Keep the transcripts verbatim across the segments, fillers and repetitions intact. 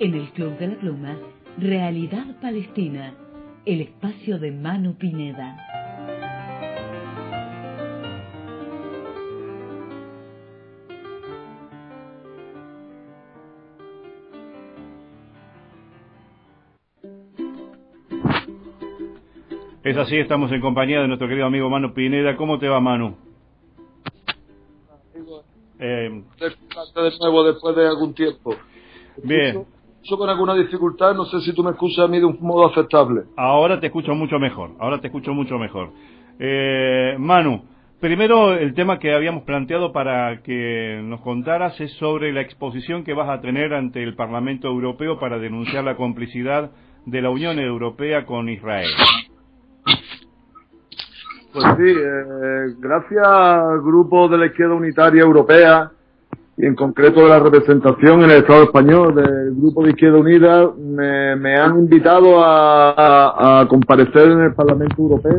En el Club de la Pluma, Realidad Palestina, el espacio de Manu Pineda. Es así, estamos en compañía de nuestro querido amigo Manu Pineda. ¿Cómo te va, Manu? Eh, de nuevo después de algún tiempo. Bien. Yo con alguna dificultad, no sé si tú me escuchas a mí de un modo aceptable. Ahora te escucho mucho mejor, ahora te escucho mucho mejor. Eh, Manu, primero el tema que habíamos planteado para que nos contaras es sobre la exposición que vas a tener ante el Parlamento Europeo para denunciar la complicidad de la Unión Europea con Israel. Pues sí, eh, gracias al grupo de la Izquierda Unitaria Europea y en concreto de la representación en el Estado español del Grupo de Izquierda Unida, me, me han invitado a, a, a comparecer en el Parlamento Europeo.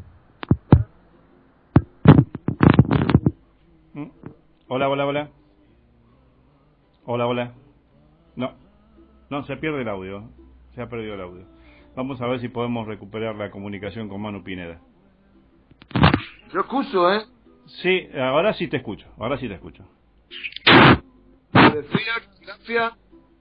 Hola, hola, hola. Hola, hola. No, no, se pierde el audio, se ha perdido el audio. Vamos a ver si podemos recuperar la comunicación con Manu Pineda. Yo escucho, ¿eh? Sí, ahora sí te escucho, ahora sí te escucho. Me decía que gracias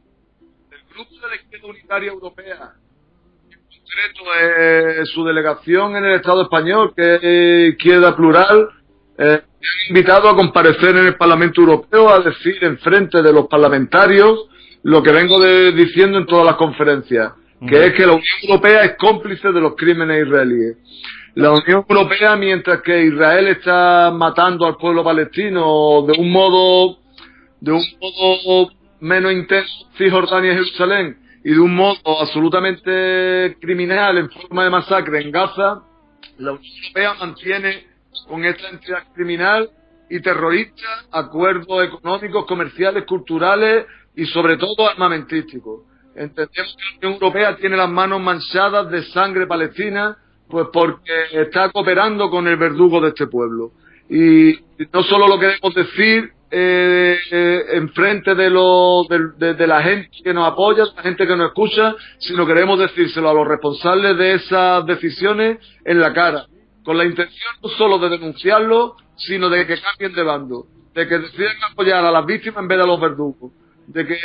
del Grupo de la Izquierda Unitaria Europea, en concreto eh, su delegación en el Estado español, que es Izquierda Plural, eh, me han invitado a comparecer en el Parlamento Europeo a decir en frente de los parlamentarios lo que vengo de, diciendo en todas las conferencias, uh-huh. que es que la Unión Europea es cómplice de los crímenes israelíes. La Unión Europea, mientras que Israel está matando al pueblo palestino de un modo de un modo menos intenso en Cisjordania y Jerusalén y de un modo absolutamente criminal en forma de masacre en Gaza, la Unión Europea mantiene con esta entidad criminal y terrorista acuerdos económicos, comerciales, culturales y sobre todo armamentísticos. Entendemos que la Unión Europea tiene las manos manchadas de sangre palestina, pues porque está cooperando con el verdugo de este pueblo. Y no solo lo queremos decir eh, eh, en frente de, lo, de, de, de la gente que nos apoya, la gente que nos escucha, sino queremos decírselo a los responsables de esas decisiones en la cara, con la intención no solo de denunciarlo, sino de que cambien de bando, de que decidan apoyar a las víctimas en vez de a los verdugos, de que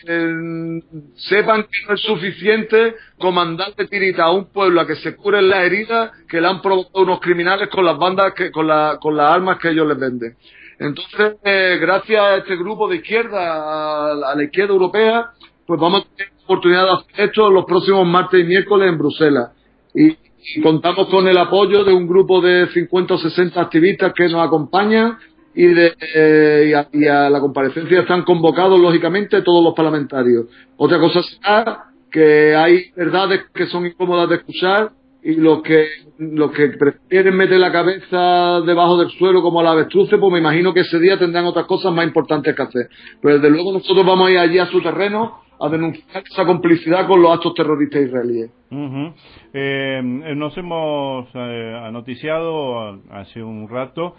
eh, sepan que no es suficiente comandar de tirita a un pueblo a que se curen las heridas que le han provocado unos criminales con las bandas que, con, la, con las armas que ellos les venden. Entonces, eh, gracias a este grupo de izquierda, a, a la izquierda europea, pues vamos a tener la oportunidad de hacer esto los próximos martes y miércoles en Bruselas. Y, y contamos con el apoyo de un grupo de cincuenta o sesenta activistas que nos acompañan. Y, de, eh, y, a, y a la comparecencia están convocados, lógicamente, todos los parlamentarios. Otra cosa será que hay verdades que son incómodas de escuchar y los que los que prefieren meter la cabeza debajo del suelo como la avestruces, pues me imagino que ese día tendrán otras cosas más importantes que hacer. Pero desde luego nosotros vamos a ir allí a su terreno a denunciar esa complicidad con los actos terroristas israelíes. Uh-huh. eh, nos hemos eh, noticiado hace un rato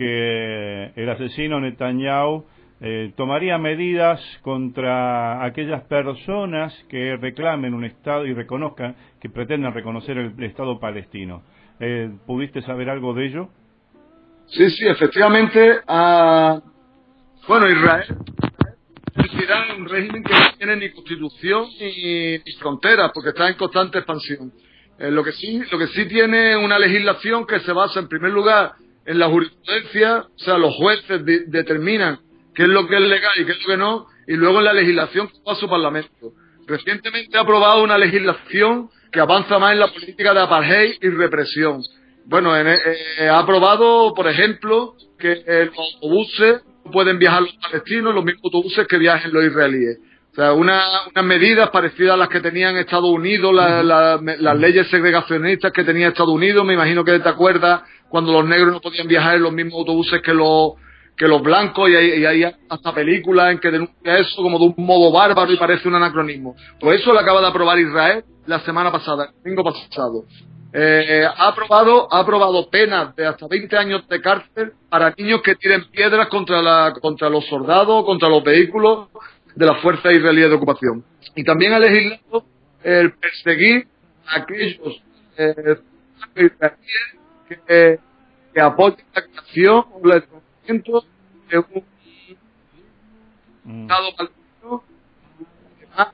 que el asesino Netanyahu eh, tomaría medidas contra aquellas personas que reclamen un Estado y reconozcan, que pretendan reconocer el, el Estado palestino. Eh, ¿Pudiste saber algo de ello? Sí, sí, efectivamente. Uh, bueno, Israel es un régimen que no tiene ni constitución ni, ni fronteras, porque está en constante expansión. Eh, lo que sí, lo que sí tiene una legislación que se basa en primer lugar en la jurisprudencia, o sea, los jueces de, determinan qué es lo que es legal y qué es lo que no, y luego en la legislación que va a su parlamento. Recientemente ha aprobado una legislación que avanza más en la política de apartheid y represión. Bueno, en, eh, ha aprobado, por ejemplo, que eh, los autobuses no pueden viajar los palestinos, los mismos autobuses que viajen los israelíes. O sea, una, unas medidas parecidas a las que tenían Estados Unidos, la, la, las leyes segregacionistas que tenía Estados Unidos, me imagino que te acuerdas cuando los negros no podían viajar en los mismos autobuses que los que los blancos, y hay, y hay hasta películas en que denuncia eso como de un modo bárbaro y parece un anacronismo. Pues eso lo acaba de aprobar Israel la semana pasada, el domingo pasado. Eh, ha aprobado ha aprobado penas de hasta veinte años de cárcel para niños que tiren piedras contra la contra los soldados, contra los vehículos de las fuerzas israelíes de ocupación. Y también ha legislado el perseguir a aquellos eh, israelíes que, que apoyan la creación o el establecimiento de un mm. Estado palestino, además,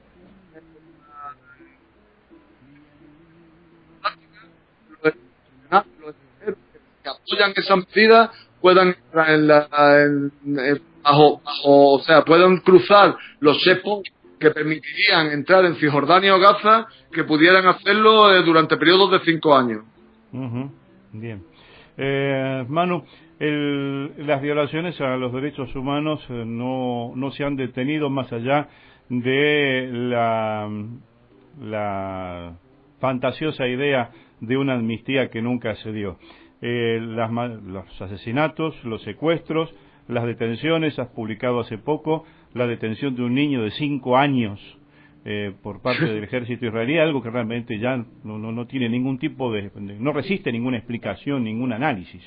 los que apoyan esa medida puedan entrar en la en, en, bajo, bajo, o sea, puedan cruzar los checkpoints que permitirían entrar en Cisjordania o Gaza, que pudieran hacerlo eh, durante periodos de cinco años. Uh-huh. Bien. Eh, Manu, el, las violaciones a los derechos humanos eh, no, no se han detenido más allá de la, la fantasiosa idea de una amnistía que nunca se dio. Eh, las, los asesinatos, los secuestros, las detenciones, has publicado hace poco la detención de un niño de cinco años eh, por parte del ejército israelí, algo que realmente ya no, no, no tiene ningún tipo de, de, no resiste ninguna explicación, ningún análisis.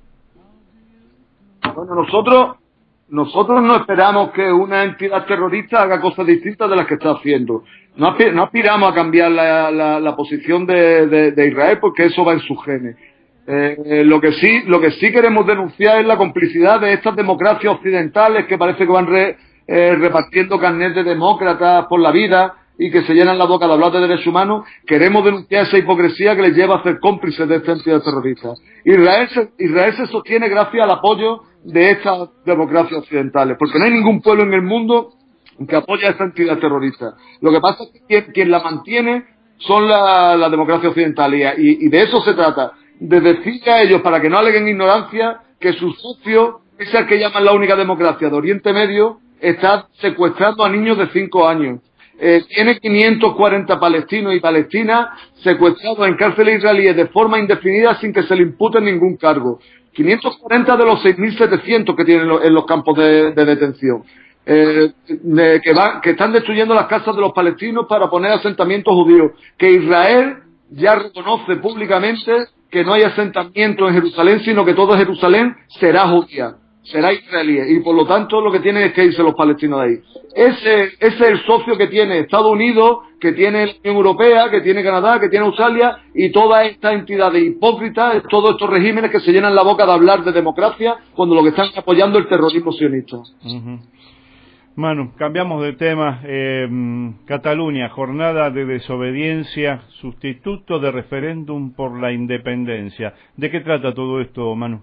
Bueno, nosotros nosotros no esperamos que una entidad terrorista haga cosas distintas de las que está haciendo. No, aspir, no aspiramos a cambiar la, la, la posición de, de, de Israel, porque eso va en sus genes. Eh, lo que sí lo que sí queremos denunciar es la complicidad de estas democracias occidentales que parece que van re, eh, repartiendo carnet de demócratas por la vida y que se llenan la boca de hablar de derechos humanos. Queremos denunciar esa hipocresía que les lleva a ser cómplices de esta entidad terrorista. Israel se, Israel se sostiene gracias al apoyo de estas democracias occidentales, porque no hay ningún pueblo en el mundo que apoye a esta entidad terrorista. Lo que pasa es que quien, quien la mantiene son las la democracias occidentales, y, y de eso se trata, de decirle a ellos, para que no aleguen ignorancia, que su socio, es el que llaman la única democracia de Oriente Medio, está secuestrando a niños de cinco años. Eh, tiene quinientos cuarenta palestinos y palestinas secuestrados en cárceles israelíes de forma indefinida sin que se le impute ningún cargo. quinientos cuarenta de los seis mil setecientos que tienen en los campos de, de detención. Eh, de, que, va, que están destruyendo las casas de los palestinos para poner asentamientos judíos. Que Israel ya reconoce públicamente que no hay asentamiento en Jerusalén, sino que todo Jerusalén será judía, será israelí, y por lo tanto lo que tienen es que irse los palestinos de ahí. Ese, ese es el socio que tiene Estados Unidos, que tiene la Unión Europea, que tiene Canadá, que tiene Australia, y todas estas entidades hipócritas, todos estos regímenes que se llenan la boca de hablar de democracia cuando lo que están apoyando el terrorismo sionista. Uh-huh. Manu, cambiamos de tema. Eh, Cataluña, jornada de desobediencia, sustituto de referéndum por la independencia. ¿De qué trata todo esto, Manu?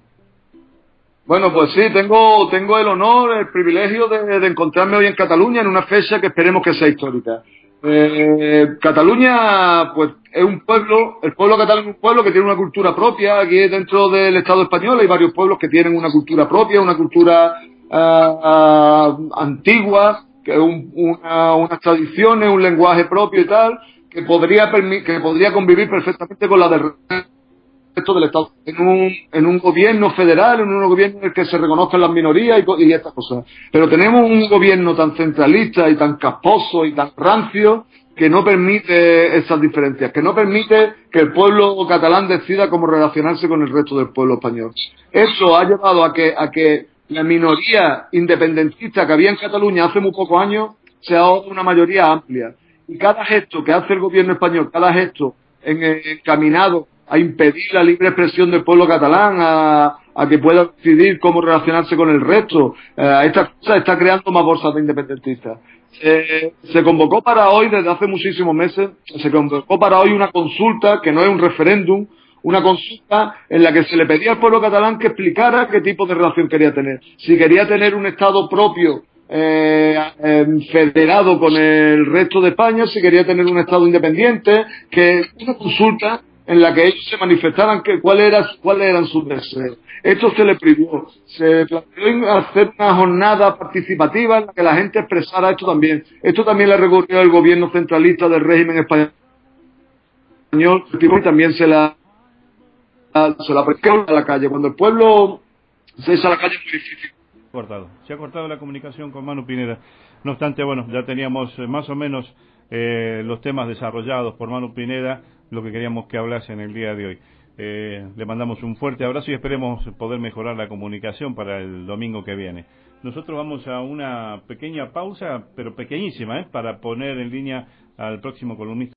Bueno, pues sí, tengo tengo el honor, el privilegio de, de encontrarme hoy en Cataluña en una fecha que esperemos que sea histórica. Eh, Cataluña, pues, es un pueblo, el pueblo catalán es un pueblo que tiene una cultura propia. Aquí dentro del Estado español hay varios pueblos que tienen una cultura propia, una cultura uh, uh, antigua, que un, una, unas tradiciones, un lenguaje propio y tal, que podría que podría convivir perfectamente con la del resto del Estado, en un, en un gobierno federal, en un gobierno en el que se reconozcan las minorías y, y estas cosas. Pero tenemos un gobierno tan centralista y tan casposo y tan rancio que no permite esas diferencias, que no permite que el pueblo catalán decida cómo relacionarse con el resto del pueblo español. Eso ha llevado a que, a que la minoría independentista que había en Cataluña hace muy pocos años sea ahora una mayoría amplia. Y cada gesto que hace el gobierno español, cada gesto en, encaminado a impedir la libre expresión del pueblo catalán, a, a que pueda decidir cómo relacionarse con el resto, a estas cosas está creando más bolsas de independentistas. Eh, se convocó para hoy, desde hace muchísimos meses, se convocó para hoy una consulta, que no es un referéndum, una consulta en la que se le pedía al pueblo catalán que explicara qué tipo de relación quería tener. Si quería tener un Estado propio, eh, eh, federado con el resto de España, si quería tener un Estado independiente, que una consulta en la que ellos se manifestaran que cuáles eran, cuáles eran sus deseos. Esto se le prohibió. Se planteó hacer una jornada participativa en la que la gente expresara esto también. Esto también le recurrió el gobierno centralista del régimen español, y también se la se la presión a la calle. Cuando el pueblo se echa a la calle es muy difícil. Cortado. Se ha cortado la comunicación con Manu Pineda. No obstante, bueno, ya teníamos eh, más o menos eh, los temas desarrollados por Manu Pineda, lo que queríamos que hablase en el día de hoy. Eh, le mandamos un fuerte abrazo y esperemos poder mejorar la comunicación para el domingo que viene. Nosotros vamos a una pequeña pausa, pero pequeñísima, ¿eh? para poner en línea al próximo columnista.